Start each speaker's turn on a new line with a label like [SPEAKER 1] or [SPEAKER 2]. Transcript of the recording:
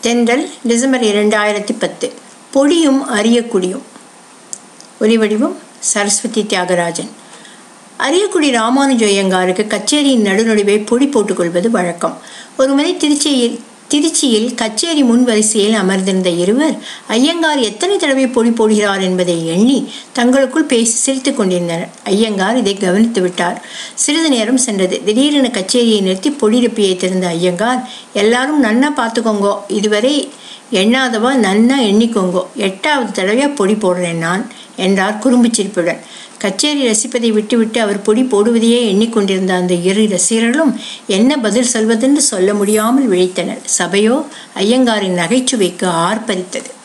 [SPEAKER 1] தென்றல் டிசம்பர் 2010. பொடியும் அரியக்குடியும். ஒலிவடிவம் சரஸ்வதி தியாகராஜன். அரியக்குடி ராமானுஜ ஐயங்காருக்கு கச்சேரியின் நடுநடுவே பொடி போட்டுக்கொள்வது வழக்கம். ஒருமுறை திருச்சியில் கச்சேரி முன் வரிசையில் அமர்ந்திருந்த இருவர் ஐயங்கார் எத்தனை தடவை பொடி போடுகிறார் என்பதை எண்ணி தங்களுக்குள் பேசி சிரித்துக் கொண்டிருந்தனர். ஐயங்கார் இதை கவனித்து விட்டார். சிறிது நேரம் சென்றது. திடீரென கச்சேரியை நிறுத்தி பொடி டப்பியை திறந்த ஐயங்கார், எல்லாரும் நன்னா பார்த்துக்கோங்கோ, இதுவரை எண்ணாதவா நன்னா எண்ணிக்கோங்கோ, 8வது தடவையா பொடி போடுறேன் நான் என்றார் குறும்பு சிரிப்புடன். கச்சேரி ரசிப்பதை விட்டுவிட்டு அவர் பொடி போடுவதையே எண்ணிக்கொண்டிருந்த அந்த இரு ரசிகர்களும் என்ன பதில் சொல்வதென்று சொல்ல முடியாமல் விழித்தனர். சபையோ ஐயங்காரின் நகைச்சுவைக்கு ஆர்ப்பரித்தது.